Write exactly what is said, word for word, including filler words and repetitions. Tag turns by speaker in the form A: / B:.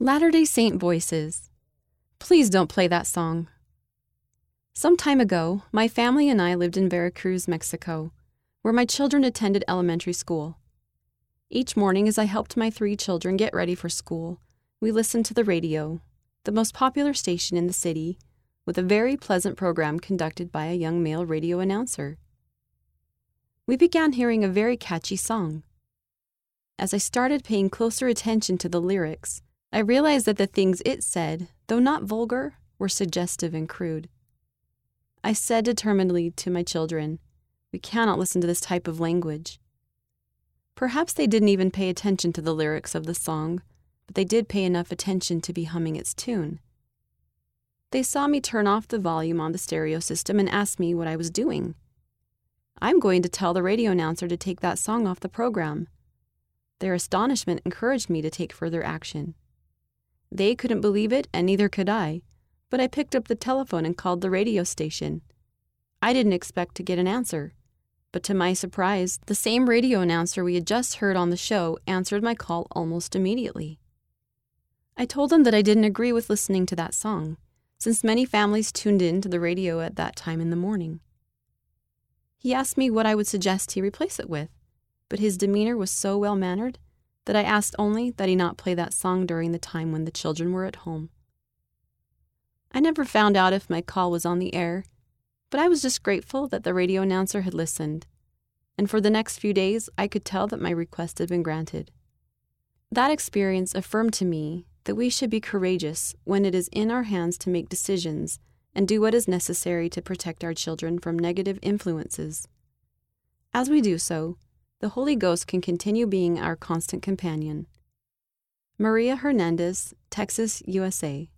A: Latter-day Saint Voices. Please don't play that song. Some time ago, my family and I lived in Veracruz, Mexico, where my children attended elementary school. Each morning as I helped my three children get ready for school, we listened to the radio, the most popular station in the city, with a very pleasant program conducted by a young male radio announcer. We began hearing a very catchy song. As I started paying closer attention to the lyrics, I realized that the things it said, though not vulgar, were suggestive and crude. I said determinedly to my children, "We cannot listen to this type of language." Perhaps they didn't even pay attention to the lyrics of the song, but they did pay enough attention to be humming its tune. They saw me turn off the volume on the stereo system and asked me what I was doing. "I'm going to tell the radio announcer to take that song off the program." Their astonishment encouraged me to take further action. They couldn't believe it, and neither could I, but I picked up the telephone and called the radio station. I didn't expect to get an answer, but to my surprise, the same radio announcer we had just heard on the show answered my call almost immediately. I told him that I didn't agree with listening to that song, since many families tuned in to the radio at that time in the morning. He asked me what I would suggest he replace it with, but his demeanor was so well-mannered that I asked only that he not play that song during the time when the children were at home. I never found out if my call was on the air, but I was just grateful that the radio announcer had listened, and for the next few days I could tell that my request had been granted. That experience affirmed to me that we should be courageous when it is in our hands to make decisions and do what is necessary to protect our children from negative influences. As we do so, the Holy Ghost can continue being our constant companion. Maria Hernandez, Texas, U S A.